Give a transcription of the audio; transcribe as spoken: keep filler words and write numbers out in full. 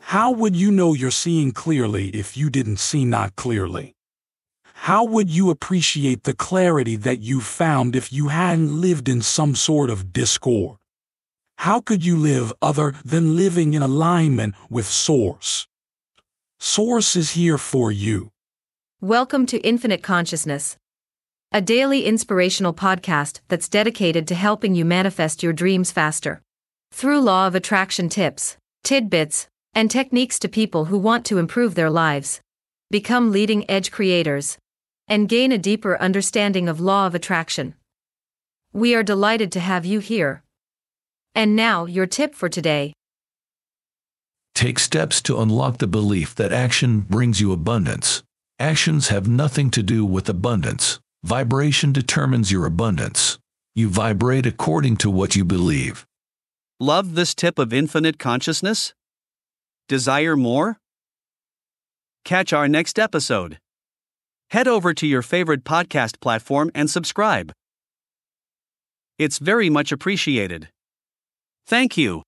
How would you know you're seeing clearly if you didn't see not clearly? How would you appreciate the clarity that you found if you hadn't lived in some sort of discord? How could you live other than living in alignment with Source? Source is here for you. Welcome to Infinite Consciousness, a daily inspirational podcast that's dedicated to helping you manifest your dreams faster. Through law of attraction tips, tidbits, and techniques to people who want to improve their lives, become leading-edge creators, and gain a deeper understanding of law of attraction. We are delighted to have you here. And now, your tip for today. Take steps to unlock the belief that action brings you abundance. Actions have nothing to do with abundance. Vibration determines your abundance. You vibrate according to what you believe. Love this tip of infinite consciousness? Desire more? Catch our next episode. Head over to your favorite podcast platform and subscribe. It's very much appreciated. Thank you.